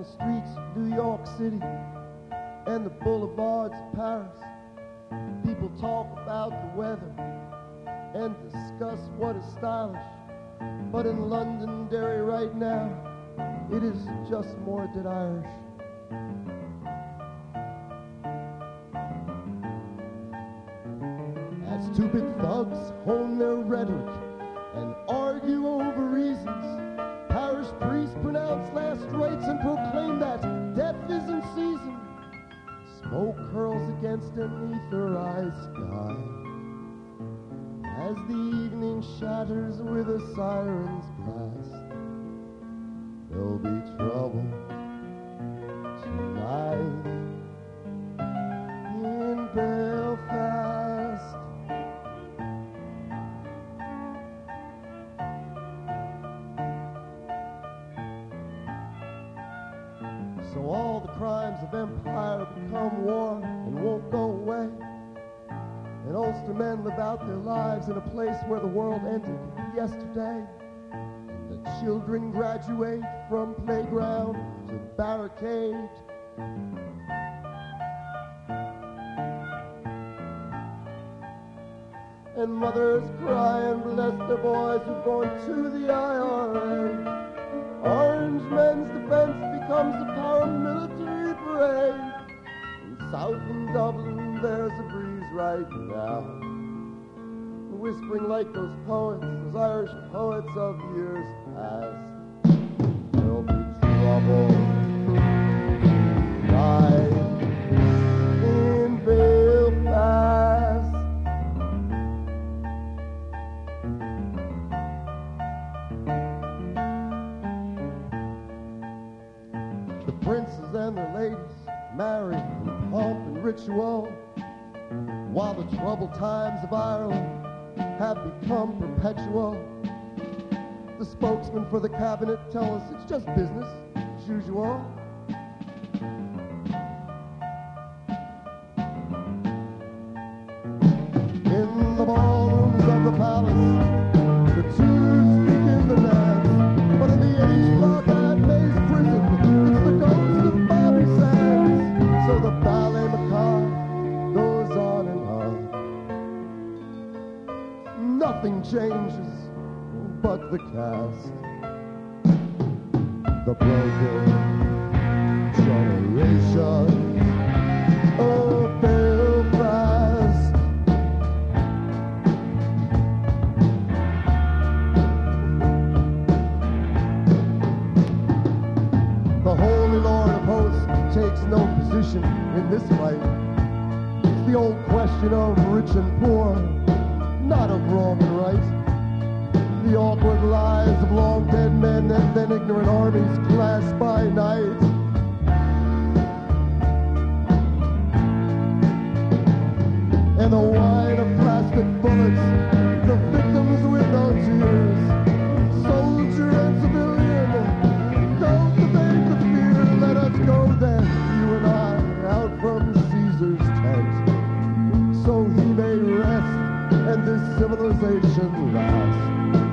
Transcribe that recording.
streets of New York City and the boulevards of Paris, people talk about the weather and discuss what is stylish. But in Londonderry right now, it is just more dead Irish. As two big thugs hone their rhetoric and argue over reasons, parish priests pronounce last rites and proclaim that death is in season. Smoke curls against an etherized sky as the evening shatters with a siren's blast. There'll be trouble tonight in Belfast. So all the crimes of empire become war and won't go away. And Ulster men live out their lives in a place where the world ended yesterday. And the children graduate from playground to barricade. And mothers cry and bless their boys who've gone to the IRA. Orange Men's Defence becomes a paramilitary parade. And south in Dublin there's a breeze right now, whispering like those poets, those Irish poets of years past. There'll be trouble tonight in Belfast. The princes and their ladies marry in pomp and ritual, while the troubled times of Ireland have become perpetual. The spokesman for the cabinet tell us it's just business as usual. In the ballrooms of the palace, the tuners speak in the dance, but in the H-block at Maze prison, it's the ghost of Bobby Sands. So the ballet macabre goes on and on. Nothing changes but the cast. The broken generation of Belfast. The Holy Lord of Hosts takes no position in this fight. It's the old question of rich and poor, not of wrong and right. The awkward lives of long dead men and then ignorant armies clash by night. And the wine of plastic bullets, the victims with no tears. Soldier and civilian, don't debate the fear. Let us go then, you and I, out from Caesar's tent, so he may rest and this civilization last.